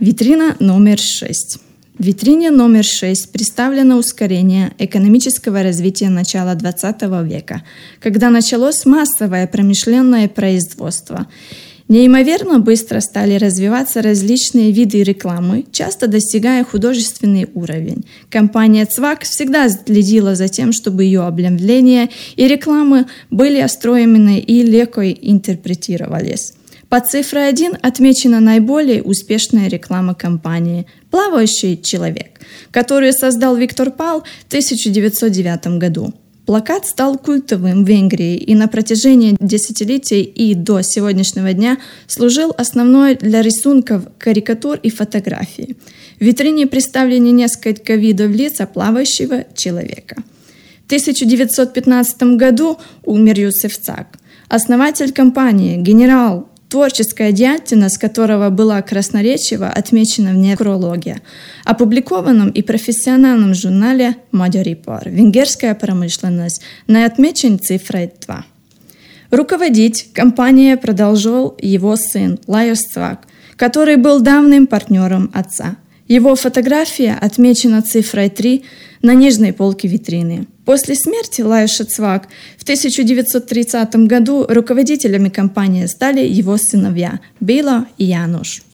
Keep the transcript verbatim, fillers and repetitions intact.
Витрина номер шесть. В витрине номер шесть представлено ускорение экономического развития начала двадцатого века, когда началось массовое промышленное производство. Неимоверно быстро стали развиваться различные виды рекламы, часто достигая художественный уровень. Компания «Цвак» всегда следила за тем, чтобы ее объявления и рекламы были остроены и легко интерпретировались. Под цифрой один отмечена наиболее успешная реклама компании «Плавающий человек», которую создал Виктор Пал в тысяча девятьсот девятом году. Плакат стал культовым в Венгрии и на протяжении десятилетий и до сегодняшнего дня служил основной для рисунков, карикатур и фотографий. В витрине представлены несколько видов лица плавающего человека. В тысяча девятьсот пятнадцатом году умер Юсеф Цак, основатель компании, генерал, творческая деятельность которого была красноречиво отмечена в некрологе, опубликованном и профессиональном журнале «Magyar-ipar» «Венгерская промышленность», на отмечен цифрой два. Руководить компанией продолжил его сын Лайос Цвак, который был давним партнером отца. Его фотография отмечена цифрой три на нижней полке витрины. После смерти Лайоса Цвак в тысяча девятьсот тридцатом году руководителями компании стали его сыновья Била и Януш.